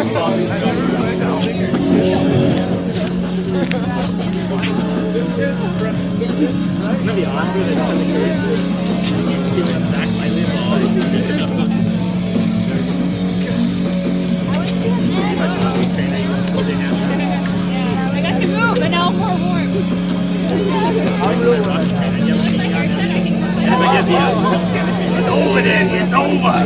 It's over then, it's over!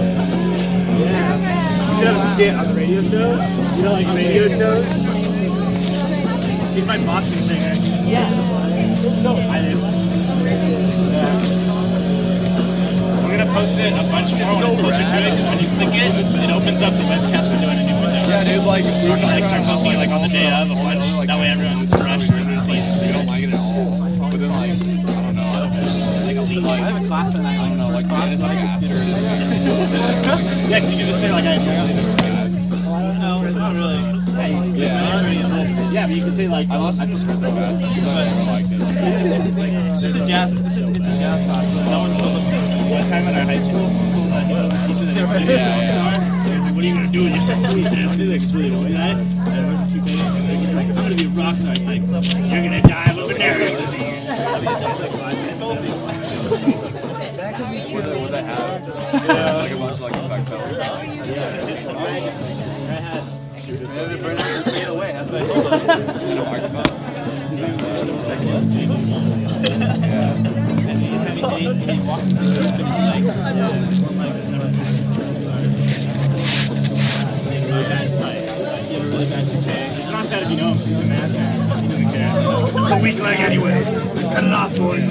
You should have a skit on the radio show. You know, like radio shows? He's my boxing singer. Yeah. I do. We're gonna post it a bunch more when it's closer to it, because when you click it, it opens up the webcast window in a new window. Yeah, dude, like, so we're gonna start posting it like on the day of a bunch. That way everyone's fresh and we're just like, we don't like it at all. But then, like, I don't know. It's like a lead. I have a class and I don't know, like, it's like after. yeah, because you can just say, like, I No, not really. Yeah, but you can say, like, I just heard the best because I never liked it. It's a jazz class. No one shows up. One time in our high school, teachers that were what are you going to do with yourself? It's really annoying, right? And we're just keeping it. And they're like, I'm going to be a rock star. Like, you're going to die of a venereal disease. What they have? Yeah, like a bunch of like effect pedals. Bring it away. That's what I told them. And a microphone. And he walked through it. And he's like, you have a really bad GPA. It's not sad if you know him. He's a math guy. He doesn't care. It's a weak leg anyways. Cut it off, boys.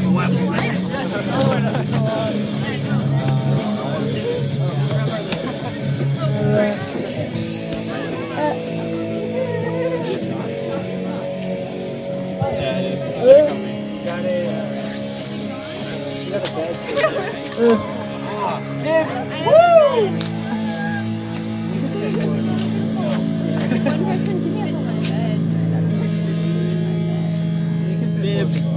Dibs! Woo! Dibs.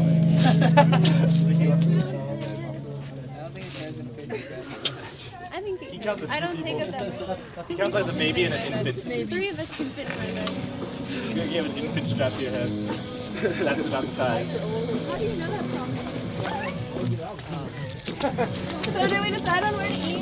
I don't take up that much. He counts as a baby and an infant. Three of us can fit in my bed. You're going to have an infant strapped to your head. That's about the size. How do you know that from? So did we decide on where to eat?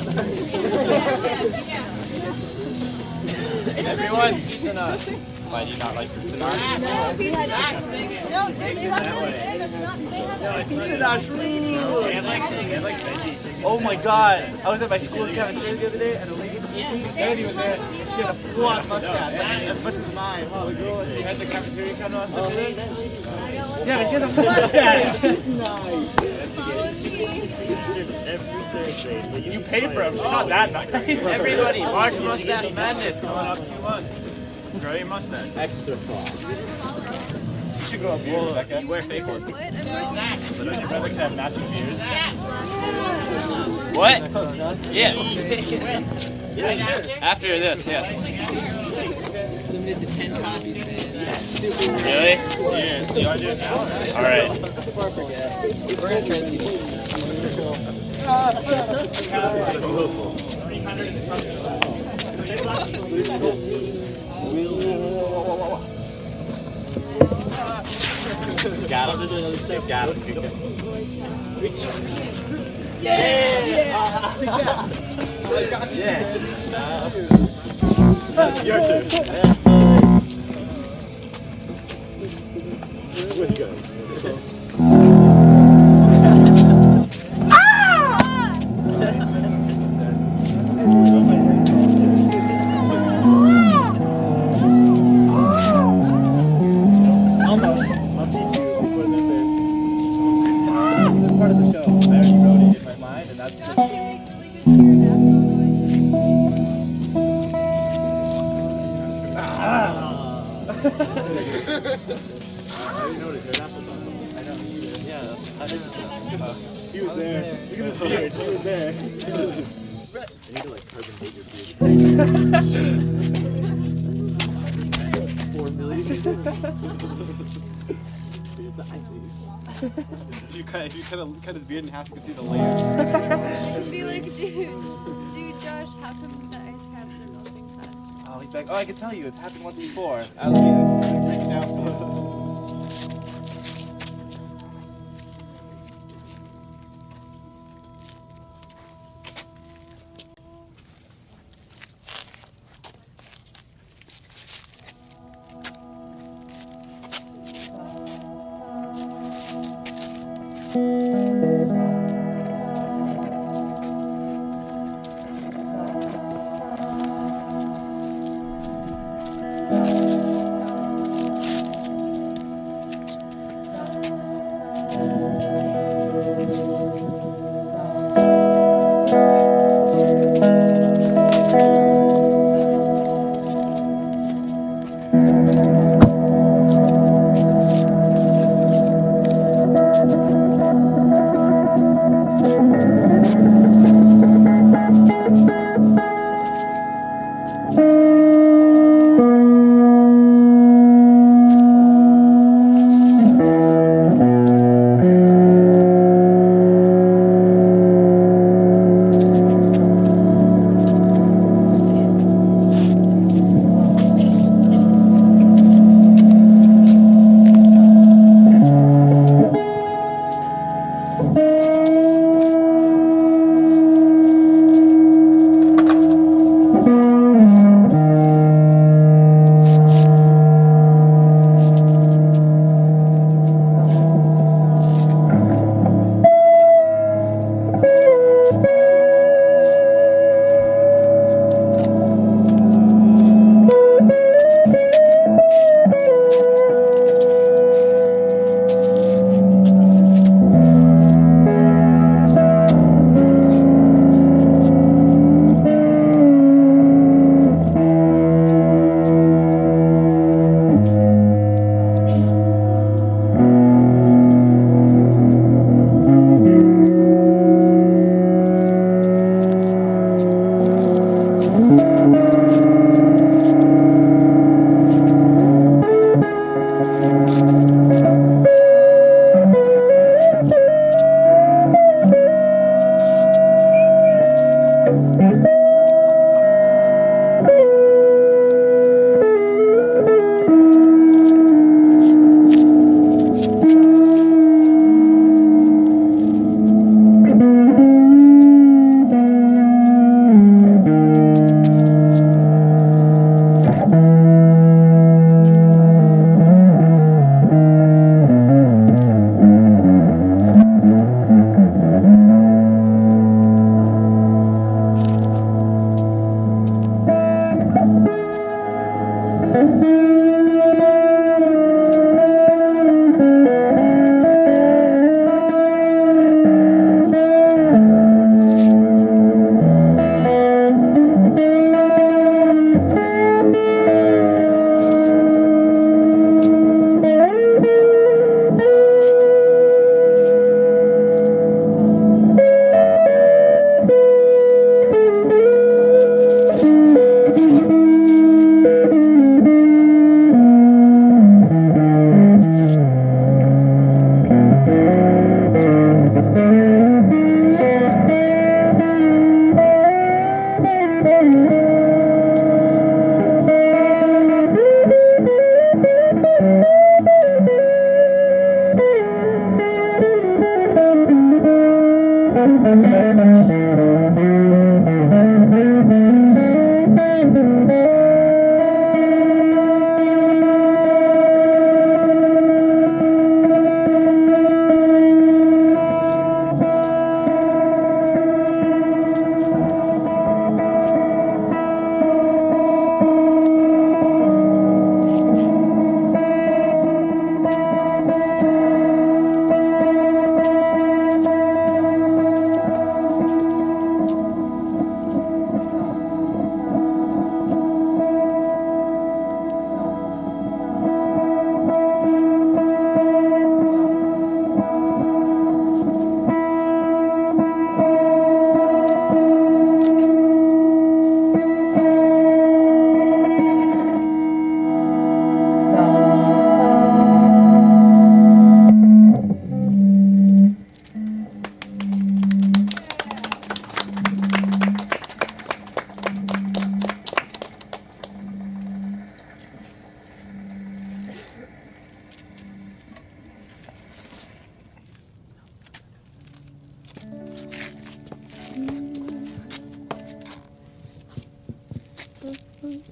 Everyone, pizza nut. Why do you not like pizza nut? No, pizza nuts. No, there's stuff over there that's not. They have Pizza nuts. They like veggie. Oh my god. I was at my school's cafeteria the other day and the lady was there and she had a full-on mustache. As much as mine. Oh, the girl she had the cafeteria counter on stuff today. Yeah, but she has a mustache. She's nice. You pay for him. She's not that nice. Everybody, March Mustache Madness coming up 2 months. Grow your mustache. Extra far. You should grow a beard, Becca. You wear fake ones. what? So does your brother can have matching beards? What? Yeah. After this, yeah. Limited to 10 copies, man. Really? Yeah. You want to do it now? Alright. Before I forget, we're gonna try CDs. Got him. Got him. Yeah. Your turn. Where'd he go? Part of the show. I already wrote it in my mind, and that's I didn't notice there's applesauce. I know. Yeah, he was there. Look at his beard. He was there. You need to like carbon date your beard. 4 million. Here's the icing. If you cut his beard in half, you can see the layers. I'd be like, dude, Josh, how come the ice caps are melting faster? Oh, Oh, he's like, oh, I can tell you, it's happened once before. I was gonna break it down for you.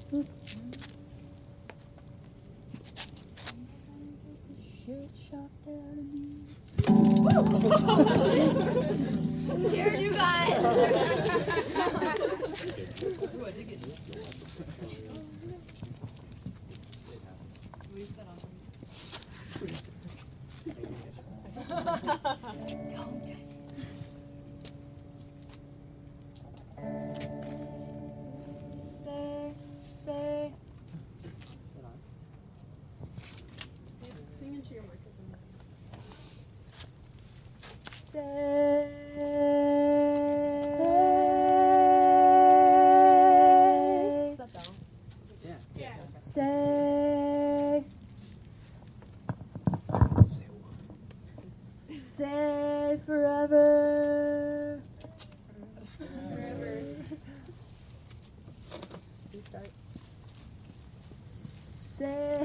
Scared you guys. Say. Sing into your microphone. Say. Step down. Yeah. Say. Say forever. Say.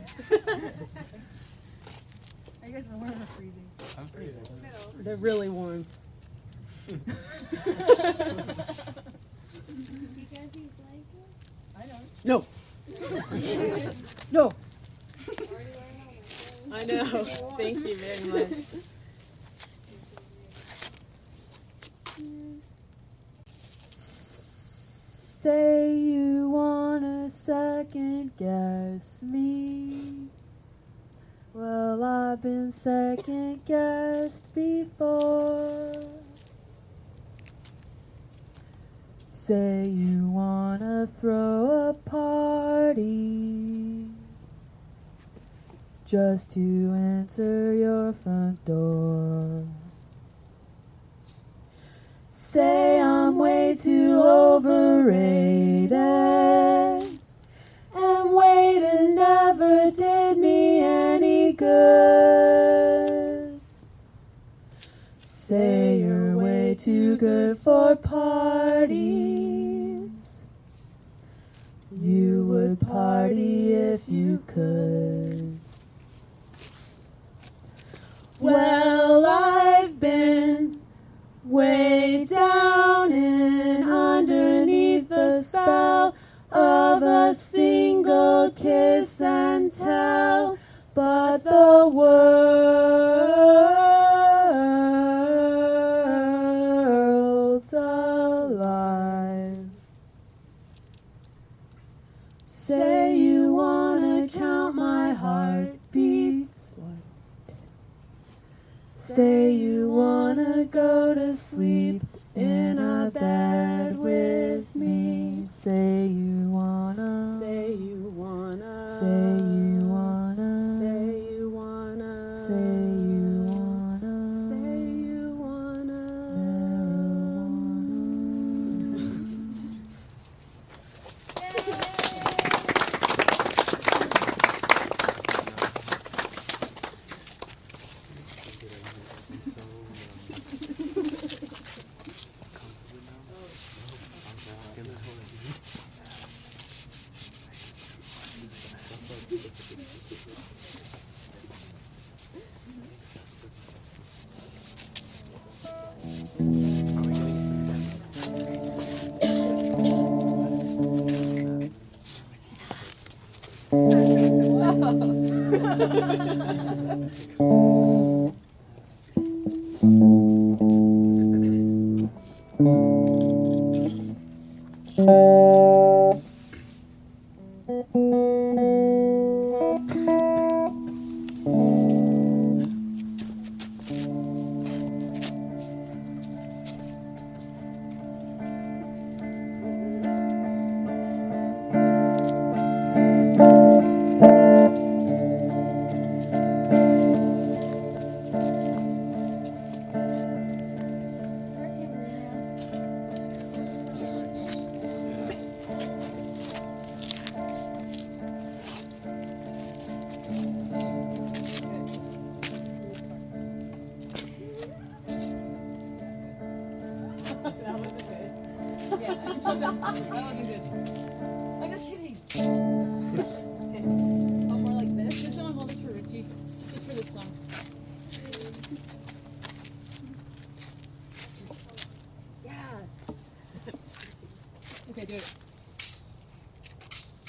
Are you guys warm or freezing? I'm freezing. They're really warm. You guys need blankets? I know. No. No. Already wearing helmets. I know. Thank you very much. Say you wanna second guess me. Well, I've been second guessed before. Say you wanna throw a party just to enter your front door. Say I'm way too overrated, and waiting never did me any good. Say you're way too good for parties. You would party if you could. Well, I've been way down and underneath the spell of a single kiss and tell, but the world's alive. Say you wanna count my heartbeats. Say you wanna go to sleep in a bed with me. Say you wanna. Say you wanna. Say you wanna. Say you wanna. Say you wanna. Say you wanna. Yeah, that wasn't good. I'm just kidding. Oh, more like this? Can someone hold this for Richie? Just for this song. Yeah. Okay, do it.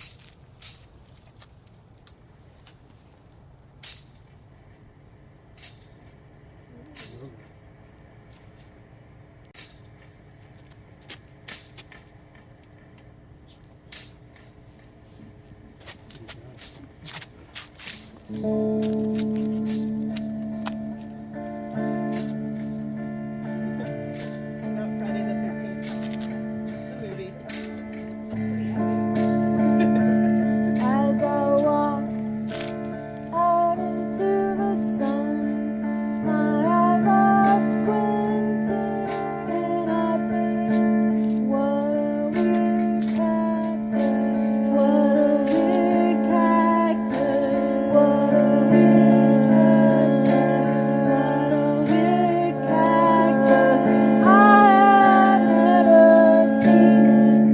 As I walk out into the sun, my eyes are squinting and I think, what a weird cactus, what a weird cactus, what a weird cactus, what a weird cactus. I have never seen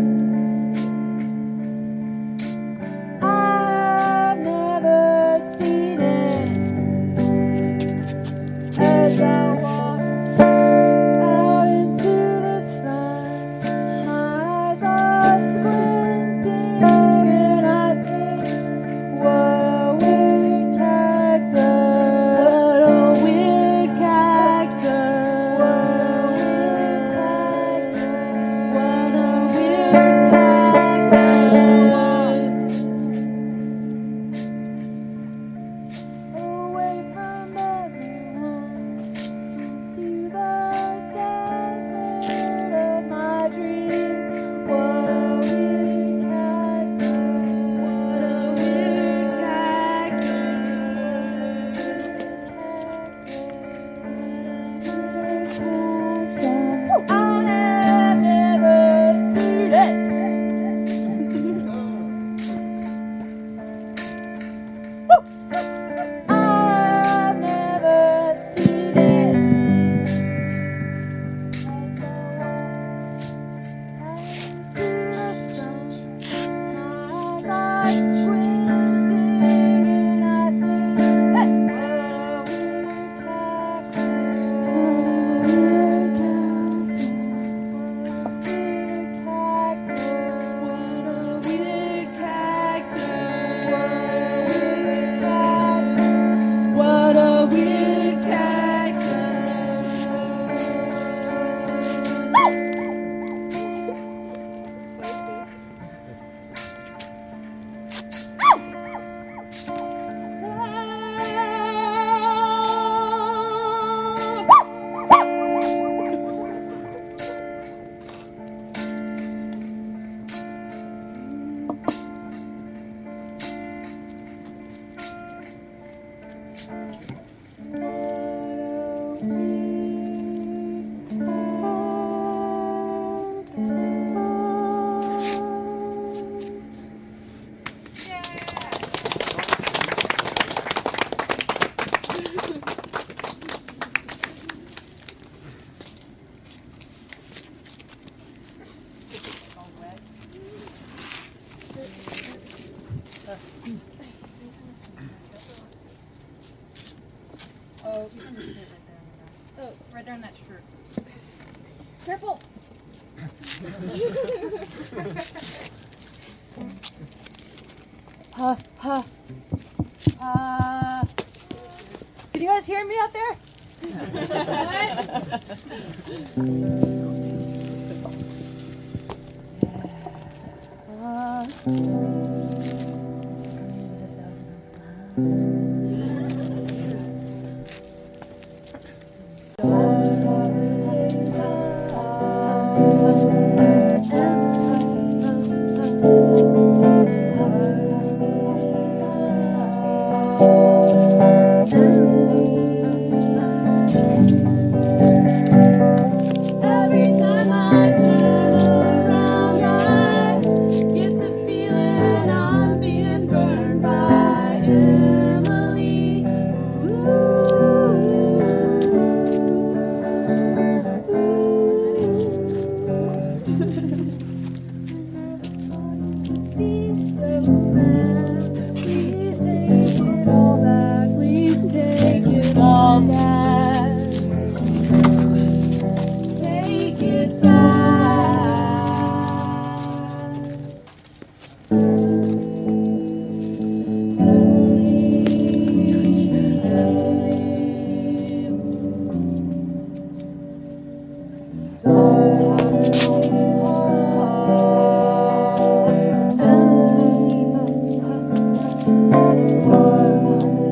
it. I've never seen it. As I walk out into the sun, my eyes are squinting and I think, what a weird cactus, what a weird cactus, what a weird cactus, what a weird cactus. Away from everyone to the desert of my dreams. What a weird cactus, what a weird cactus, I have never seen it. I've never seen it. As I walk out into the sun, my eyes are squinting and I think, what a weird cactus, what a weird cactus, what a weird cactus. Oh, you can just put it right there. Oh, right there on that shirt. Careful! Can you guys hear me out there? Every time I turn around, I get the feeling I'm being burned by Emily. Be so bad. Please take it all back. Please take it all back. Take it back. Dark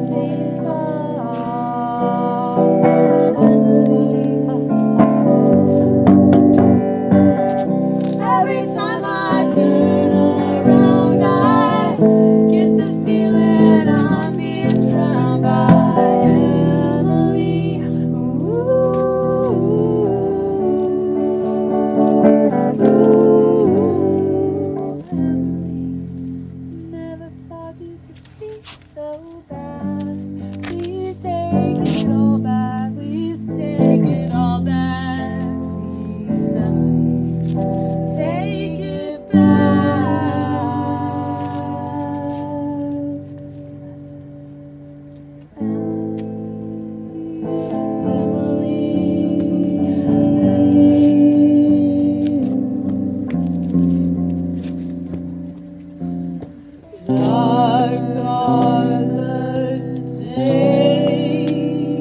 dark are the days.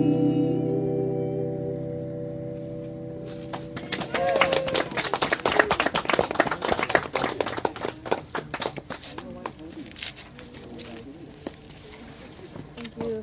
Thank you.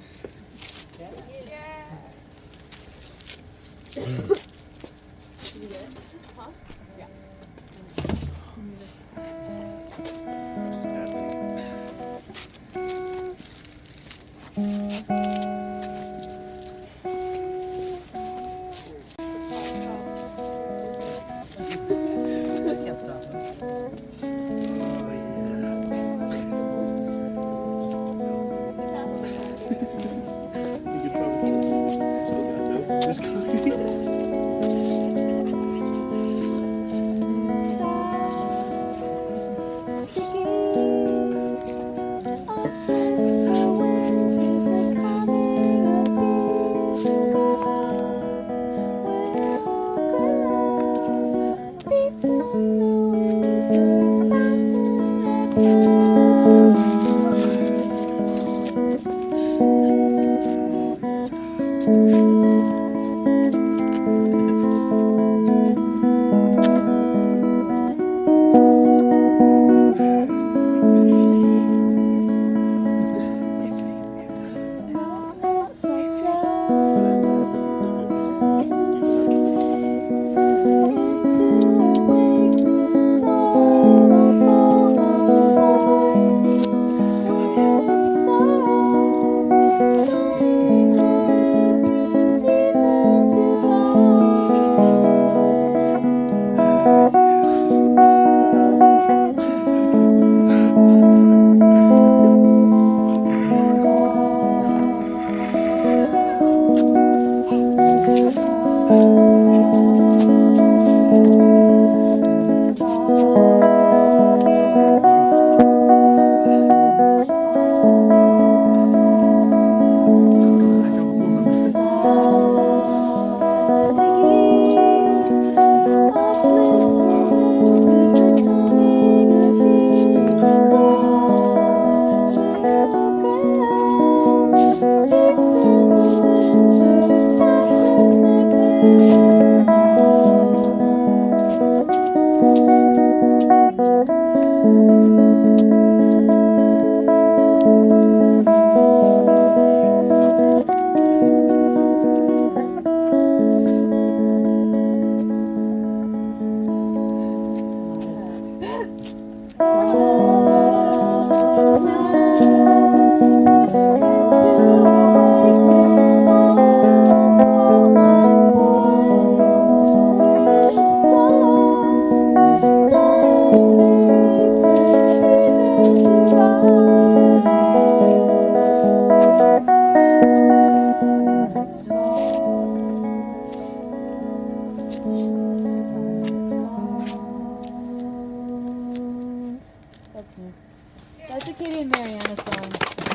That's new. That's a Katie and Mariana song.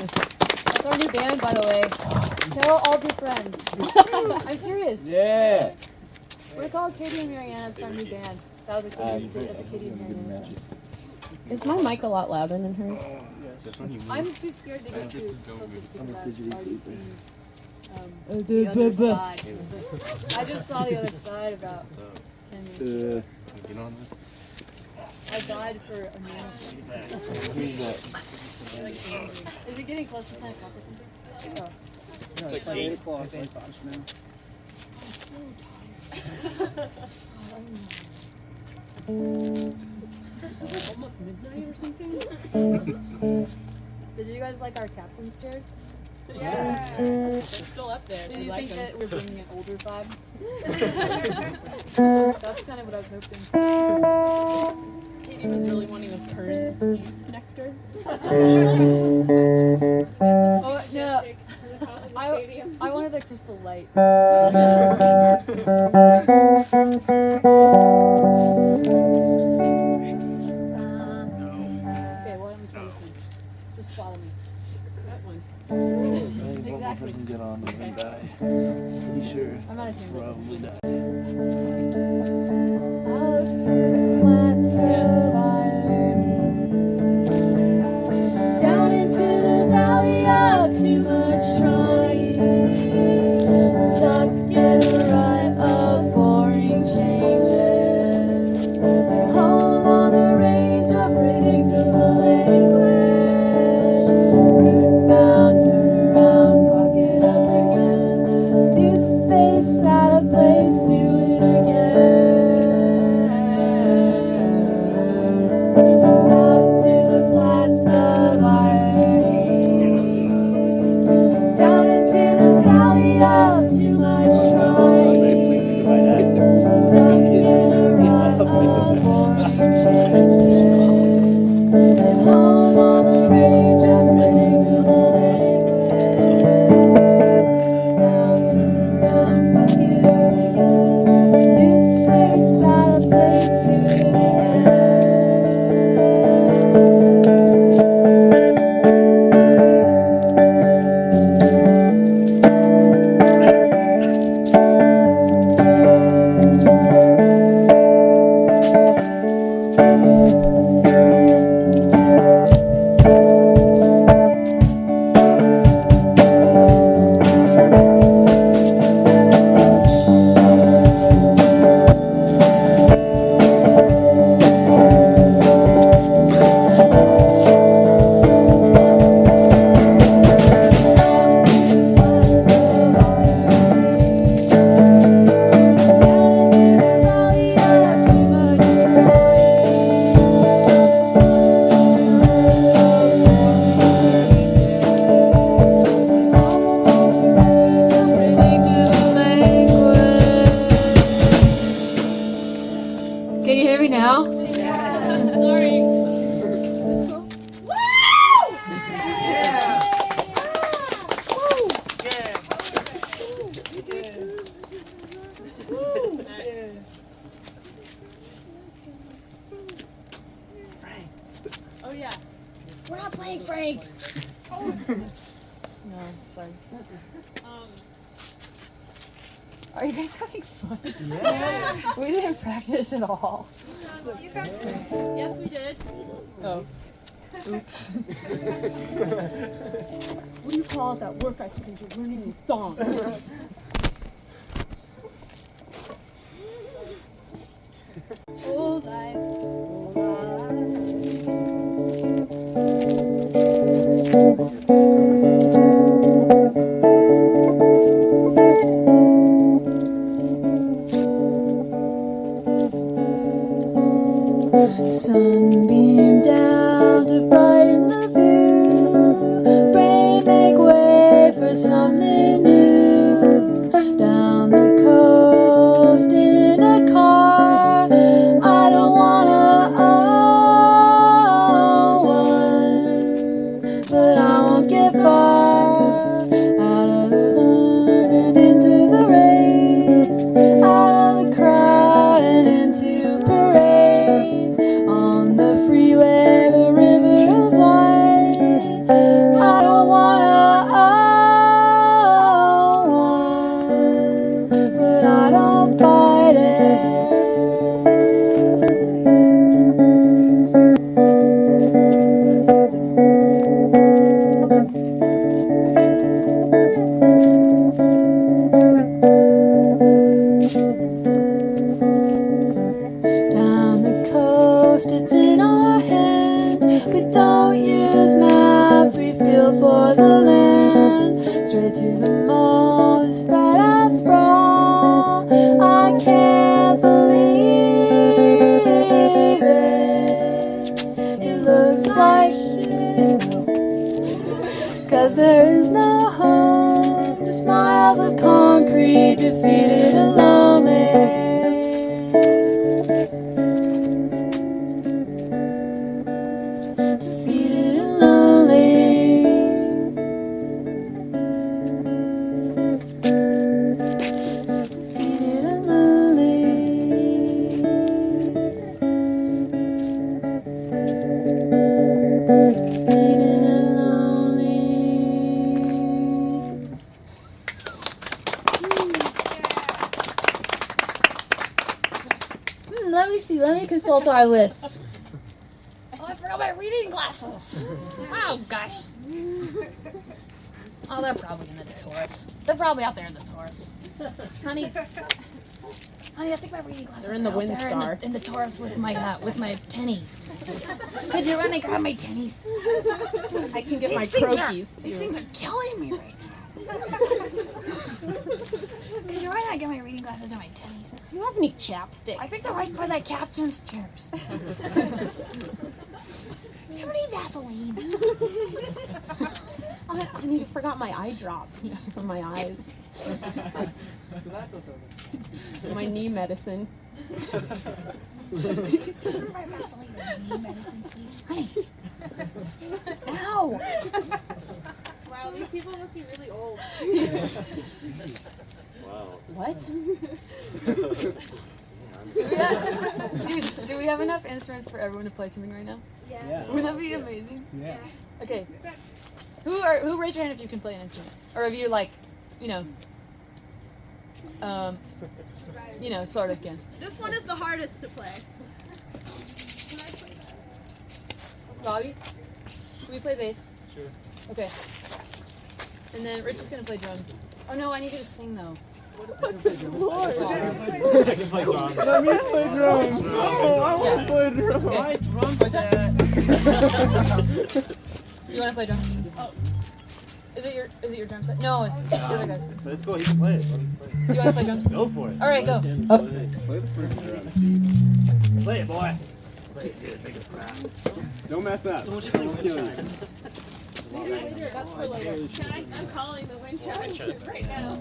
That's our new band, by the way. They'll all be friends. I'm serious. Yeah. We're called Katie and Mariana. It's our new band. That was a Katie and Mariana song. Is my mic a lot louder than hers? I'm too scared to get too close to people that already see The the other side. I just saw the other side about 10 minutes. You know this? I died for a minute. Is it getting close to 10 o'clock or something? Oh. It's like 8 o'clock. It's like just now. I'm so tired. Almost midnight or something? Did you guys like our captain's chairs? Yeah. It's still up there. Did you think that we're bringing an older vibe? That's kind of what I was hoping. Katie was really wanting a Kern's juice nectar. Oh, no. I wanted a Crystal Light. Okay, why don't we try this one? Just follow me. That one. Exactly. Doesn't get on and die. Pretty sure. I'm not assuming. Probably die. Out to flat surviving. No, sorry. Are you guys having fun? Yeah. We didn't practice at all. Yes, we did. Oh. Oops. What do you call it that work I think you're learning these songs? Old life, old Sunbeam down to brighten the view. Pray make way for something new. Down the coast in a car. I don't wanna own one, but I won't get far. Out of the barn and into the race. Out of the crowd and into parades. On the freeway, the river of light. I don't wanna own one, but I don't fight it. Down the coast, it's in our hands. We don't use maps, we feel for the land. Straight to the mall, the spread out sprawl. I can't believe it. It looks like shit. 'Cause there is no home, just miles of concrete, defeated and lonely. Defeated and lonely. Defeated and lonely. Defeated and lonely. Let me see. Let me consult our list. Oh, I forgot my reading glasses. Oh, gosh. Oh, they're probably in the Taurus. They're probably out there in the Taurus. Honey, I think my reading glasses They're in the are out there Windstar. in the Taurus with my tennies. Could you run and grab my tennies? I can get my These things croquis these too. things are killing me right now. Could you run and get my reading glasses and my tennies? Do you have any chapstick? I think they're right by that captain's chairs. Do you have any Vaseline? Honey, I forgot my eye drops for my eyes. So that's what those are. My knee medicine. Could you buy Vaseline and my knee medicine, please? Honey. Ow! Wow, these people must be really old. What? Do we have enough instruments for everyone to play something right now? Yeah. Wouldn't that be amazing? Yeah. Okay. Who raise your hand if you can play an instrument, or if you sort of can. This one is the hardest to play. Bobby, can we play bass? Sure. Okay. And then Rich is gonna play drums. Oh no, I need you to sing though. I can play drums. Let me play drums. Oh, I want to play drums. Okay. What's that? You wanna play drums? Oh. Is it your drum set? No, it's the other guys. Let's go. He can play it. Let him play it. Do you wanna play drums? Go for it. All right, go. Play it, boy. Play it, dude. Make it fast. Don't mess up. So what you think Kill you. That's for later. I'm calling the wind chimes right now.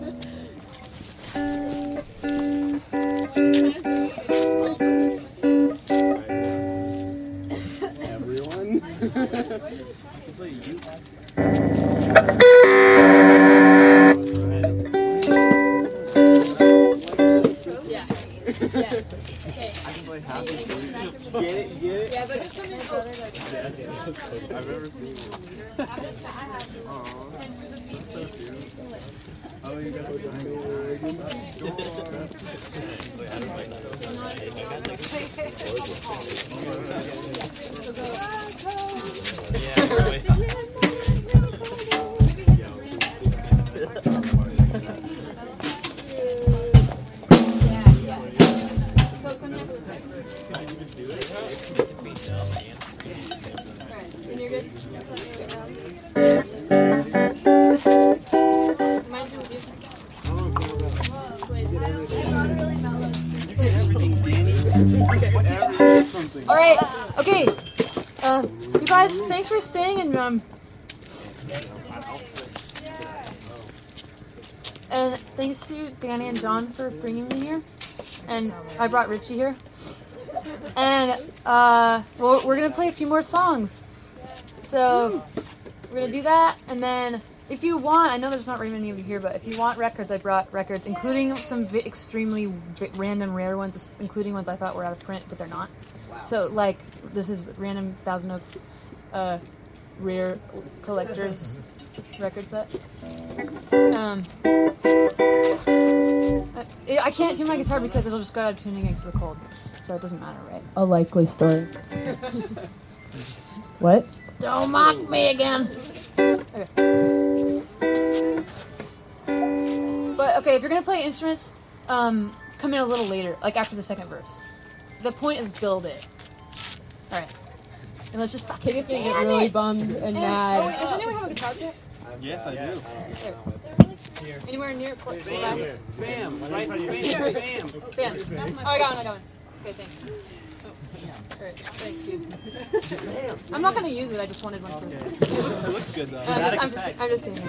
Everyone. Yeah. Okay. Get it? Yeah, but just come in. I've never seen it. Alright, okay. You guys, thanks for staying and thanks to Danny and John for bringing me here. And I brought Richie here. And well, we're gonna play a few more songs. So we're gonna do that, and then if you want, I know there's not very many of you here, but if you want records, I brought records, including some extremely random rare ones, including ones I thought were out of print, but they're not. So like this is random Thousand Oaks rare collector's record set. I can't tune my guitar because it'll just go out of tuning because of the cold, so it doesn't matter, right? A likely story. What? Don't mock me again. Okay. But okay, if you're gonna play instruments, come in a little later, like after the second verse. The point is build it. All right, and let's just fucking If they jam get really it. bummed and Oh, mad. wait, does anyone have a guitar pick? Yes, I do. Anywhere near? Bam, right, bam, bam. Bam. Oh, I got one. Okay, thanks. Alright, thank you. I'm not gonna use it, I just wanted one for you. It looks good though. I'm just kidding.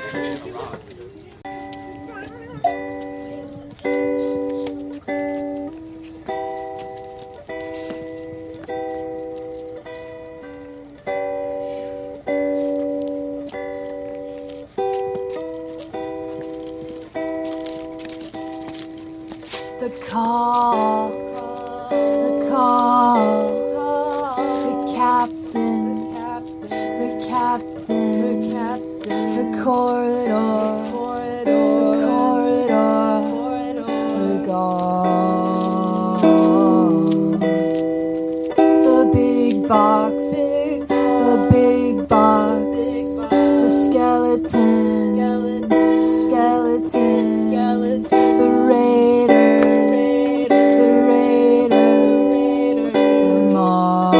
The call, the captain, the corridor, we're gone. The big box, the skeletons, the raiders, the mob.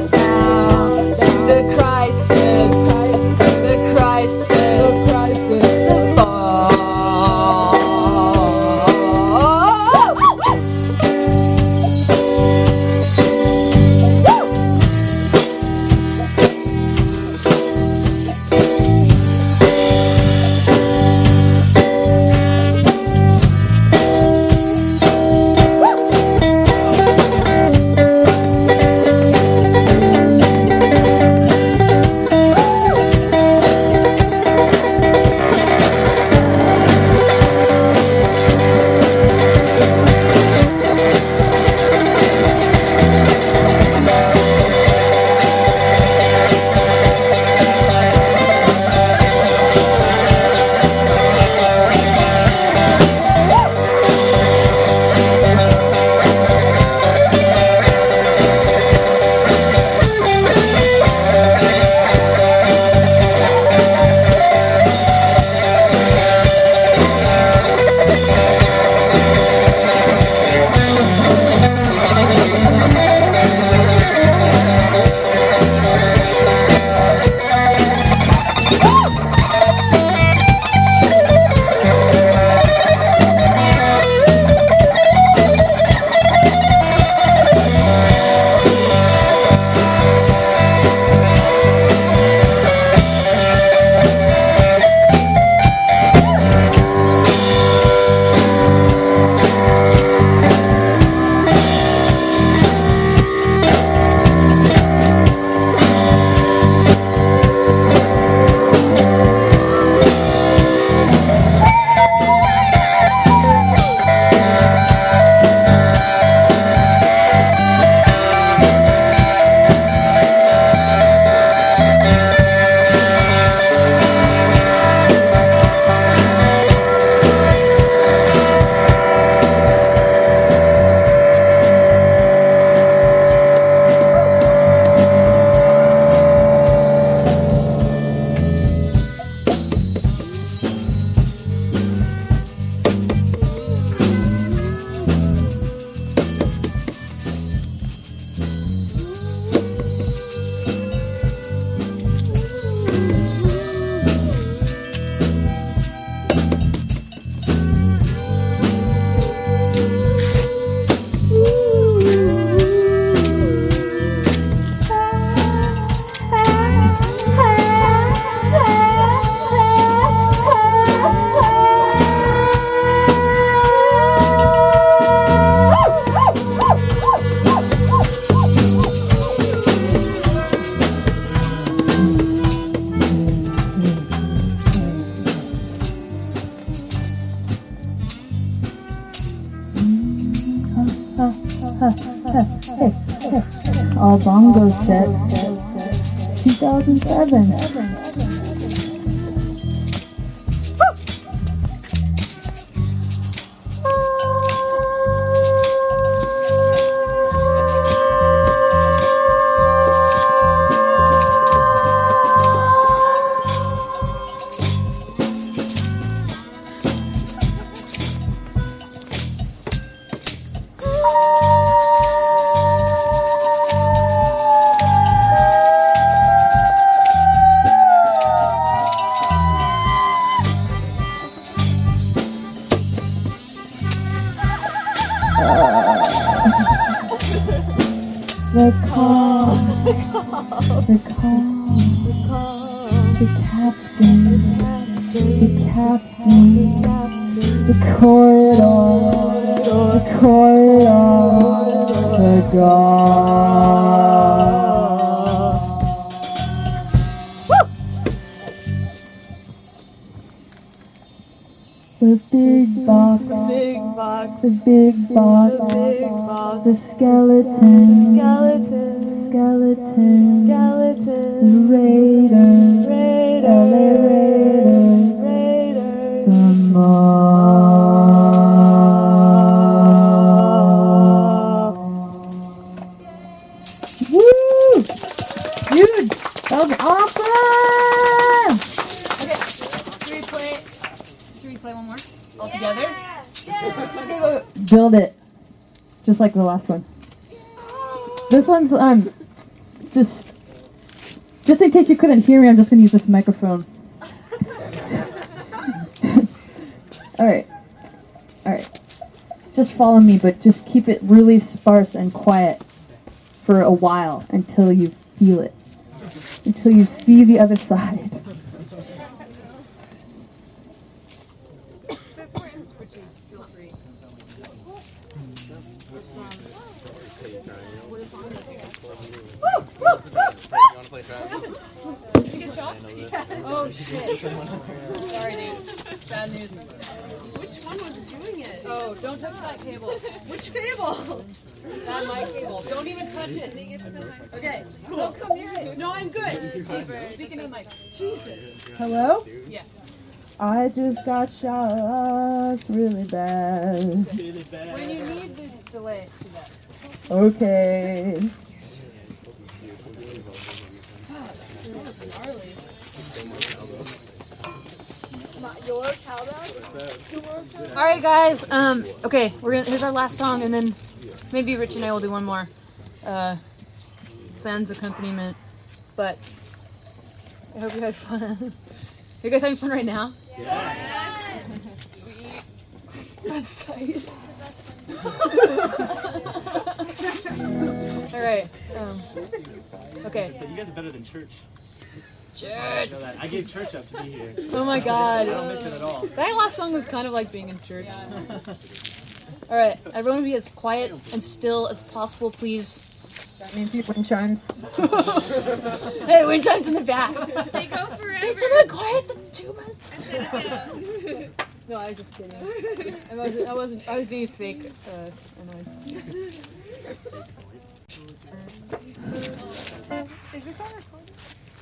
The crisis. All bongo set. 2007. The call, the captain, the corridor, the guard. The big box, the big box, the skeleton, the raider, the mob. Woo! Dude, that was awesome! Okay, should we play one more? All together? Okay, wait. Build it. Just like the last one. This one's, just in case you couldn't hear me, I'm just gonna use this microphone. Alright. Just follow me, but just keep it really sparse and quiet for a while until you feel it. Until you see the other side. Oh shit. Sorry, dude. Bad news. Which one was doing it? Oh, don't touch that cable. Which cable? Not my cable. Don't even touch it. Okay. Don't come near it. No, I'm good. Speaking of the mic. Jesus. Hello? Yeah. I just got shocked really bad. When you need the delay, do that. Okay. All right, guys. Okay, here's our last song, and then maybe Rich and I will do one more. Sans accompaniment, but I hope you had fun. You guys having fun right now? Yeah. Sweet. That's tight. All right. Okay. But you guys are better than church. Church. I gave church up to be here. Oh my God. I don't miss it at all. That last song was kind of like being in church. All right, everyone be as quiet and still as possible, please. That means you wind chimes. Hey, wind chimes in the back. They go forever. Can someone quiet the tubas? No, I was just kidding. I was being fake. Annoyed. Is this on recording?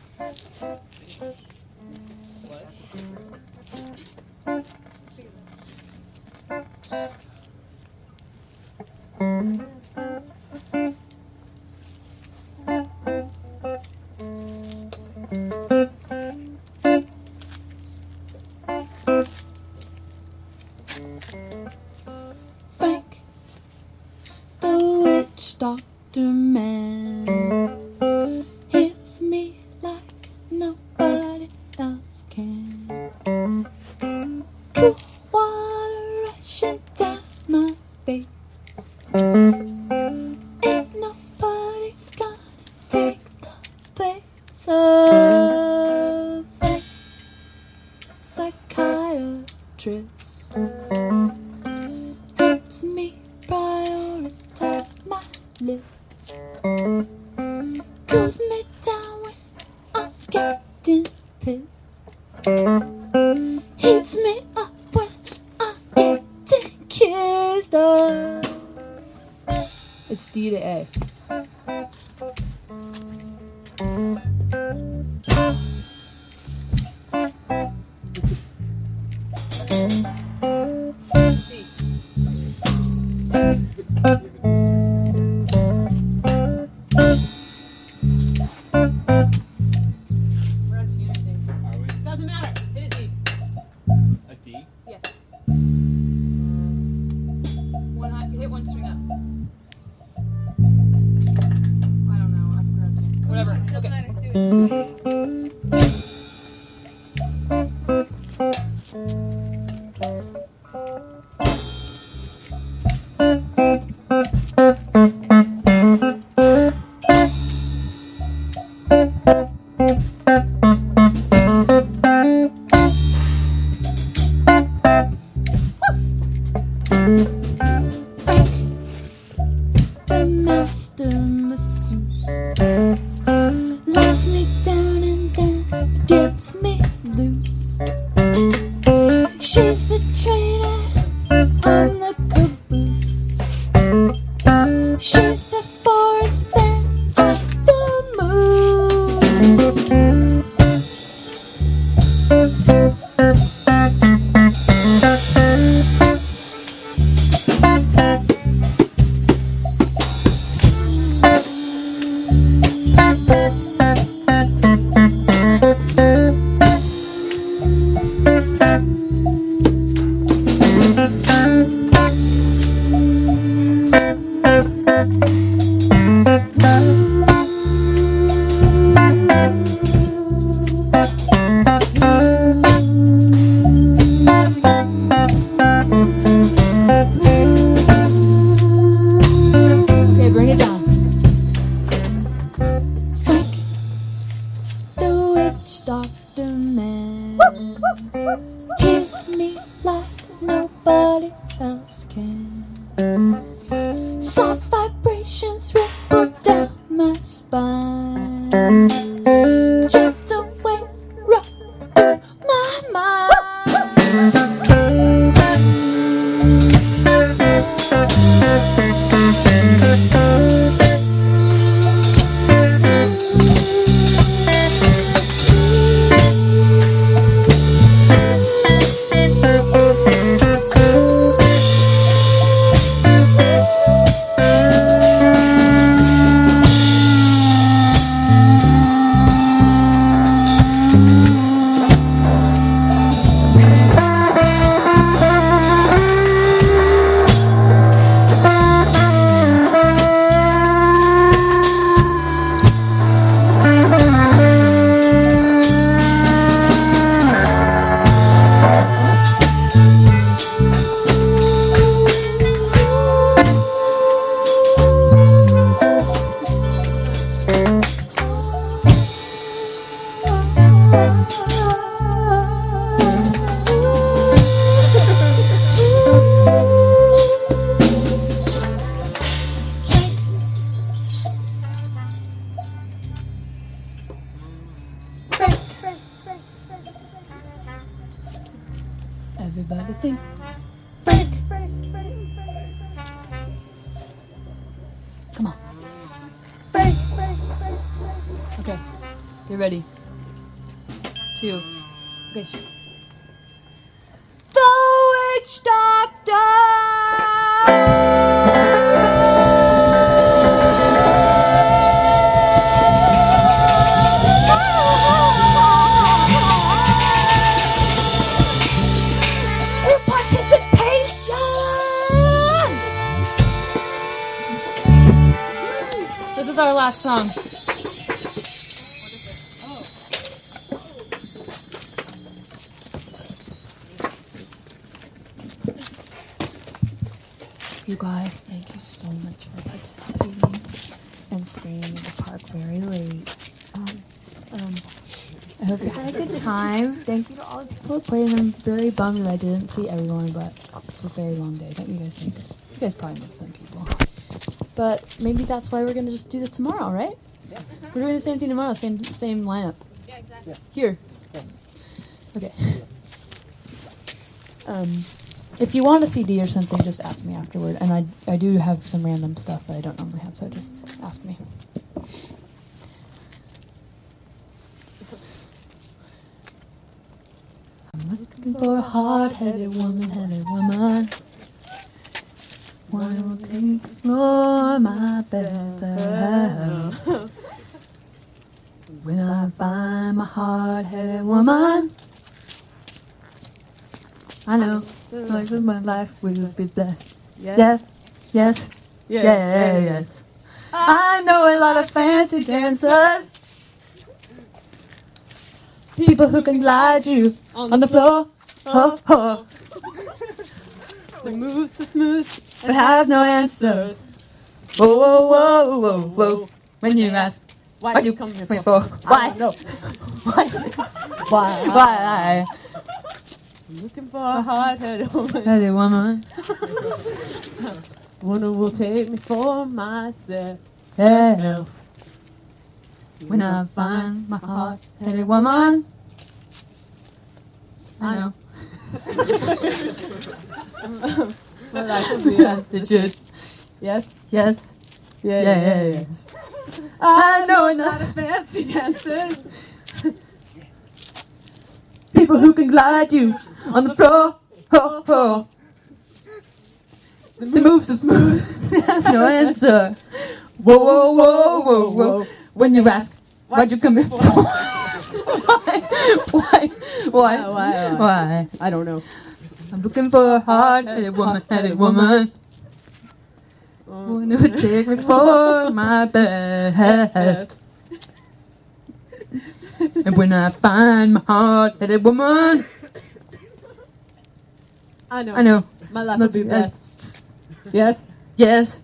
Frank, the witch doctor man, heals me like nobody else can. Cool water rushing down my face. Ain't nobody gonna take the place of Frank, psychiatrist. Helps me prioritize my lips. Cools me down when I'm getting pissed. Heats me up when I'm getting kissed. It's It's D to A. Doesn't matter. Hit it D. A D? Yeah. Hit one string up. I don't know. I forgot to. Whatever. Doesn't Okay. matter. Do it. The master masseuse lays me down and then gets me loose. She's the trainer, I'm the caboose. She's the forest and I'm the Okay, bring it down. Frank, the witch doctor man, kills me like nobody else can. Soft vibrations ripple down my spine. Gentle waves run through my mind. Everybody sing. Frank. Come on. Frank. Okay. Get ready. 2. Okay. The witch doctor. This is our last song. You guys, thank you so much for participating and staying in the park very late. I hope you had a good time. Thank you to all the people who played. I'm very bummed that I didn't see everyone, but it was a very long day. Don't you guys think? You guys probably missed some people. But maybe that's why we're going to just do this tomorrow, right? Yeah. We're doing the same thing tomorrow, same lineup. Yeah, exactly. Here. Okay. If you want a CD or something, just ask me afterward. And I do have some random stuff that I don't normally have, so just ask me. I'm looking for a hard-headed woman. One who will take for my better. When I find my hard-headed woman, I know like my life will be blessed. Yes. I know a lot of fancy dancers, people who can glide you on the floor. The moves so smooth, but have no answers. Whoa. When you ask, what you come here for? Why? No. Why? I'm looking for a hard-headed woman. Headed woman. One who will take me for myself. Hello. When I find my hard-headed woman, I know. My life will be blessed. It should. Yes. Yes. Yes. I know A enough lot of fancy dancers. people who can glide you on the floor. The moves are smooth, no answer. Whoa. When you ask, why'd you come here for? Why? I don't know. I'm looking for a hard-headed woman. One who would take me for my best. And when I find my hard-headed woman, I know. I know. My life will be blessed. Yes. Yes.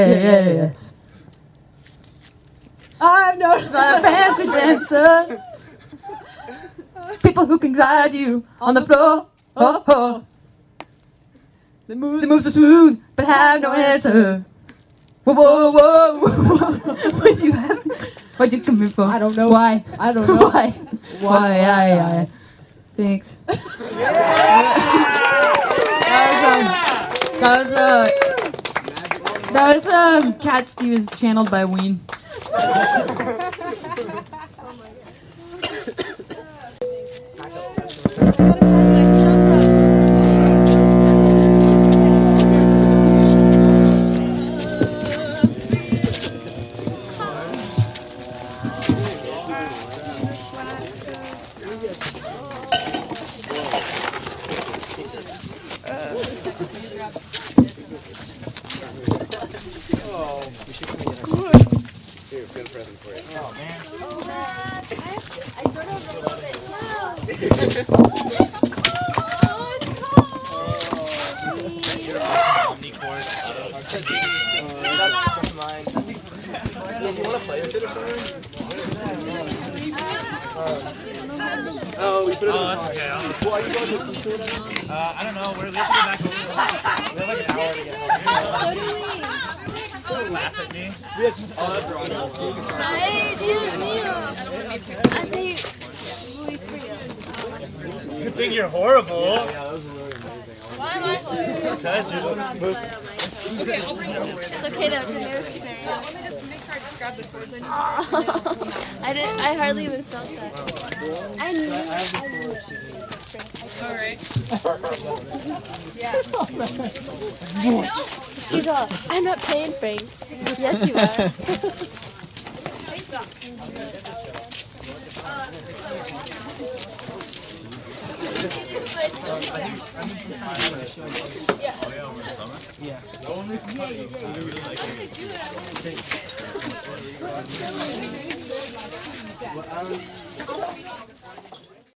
I've known A lot of fancy dancers, people who can glide you on the floor. the moves. The moves are smooth, but have no answer. Whoa. When you ask, why'd you come here for? I don't know. Why? I don't know. Why? Thanks. That was Cat Stevens channeled by Ween. Oh, we put it in the that's car. okay. Well, are you going to the t-shirt? I don't know. We have to go back over. We have like an hour to get home. Don't laugh at me. Yeah, just, oh, that's wrong. Ay, Dios mío. Así muy frío. Good thing you're horrible. Yeah, that was really amazing. Why am I horrible? Because you're the most. Okay, I'll bring it over. It's okay though, it's a new experience. Let me just make sure I just grab the food then. I hardly even smelled that. I knew. Alright. Yeah. She's all, I'm not paying Frank. Yes, you are. Yeah.